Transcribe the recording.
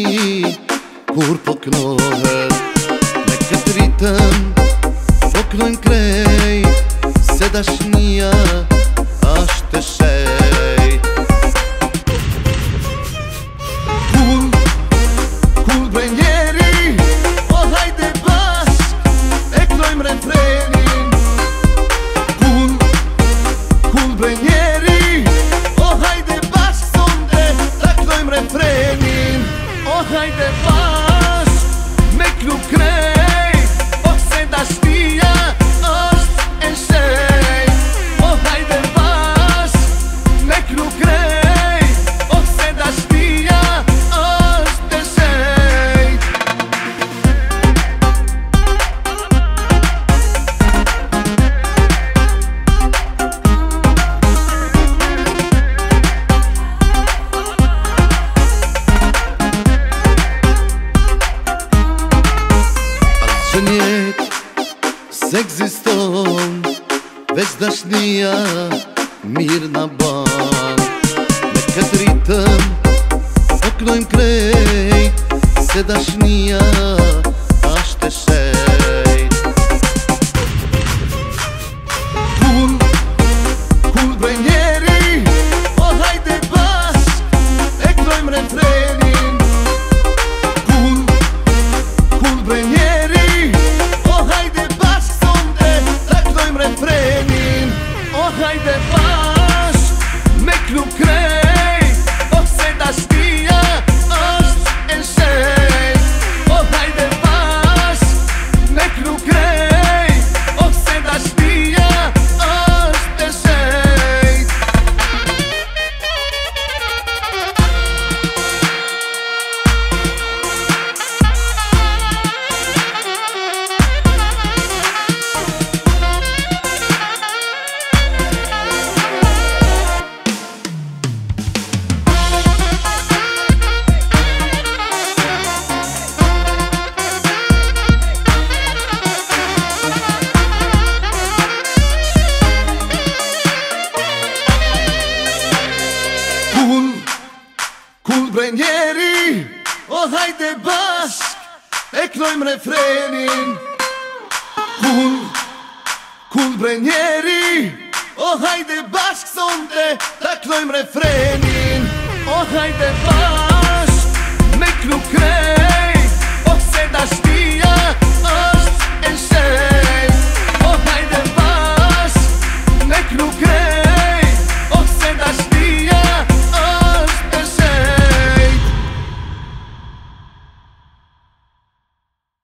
kur po knohet. Me këtë ritëm po knojnë krejt, se dashnia ashtë e shejt. Kull bre njeri, o hajde bashk e knojmë refrenin. Kull bre njeri, o hajde bashk sonde ta knojmë refrenin. O hajde bashk me klu krejt, o se dashnia është e shejt. O hajde bashk me klu krejt, o se dashnia është e shejt. Asgjë njet s'ekziston, veç dashnia mirë na ban. Me këtë ritëm po knojmë krejt, se dashnia ashtë e shejt. Kull bre njeri, o hajde bashk e knojmë refrenin. Kull bre njeri, o hajde bashk sonde ta knojmë refrenin. O hajde bashk me klu krejt, o se dashnia është e shejt. O hajde bashk me klu krejt, o se dashnia është e shejt. Kull bre njeri, o hajde bashk e knojmë refrenin. Kull bre njeri, o hajde bashk sonde ta knojmë refrenin. O hajde bashk me klu krejt,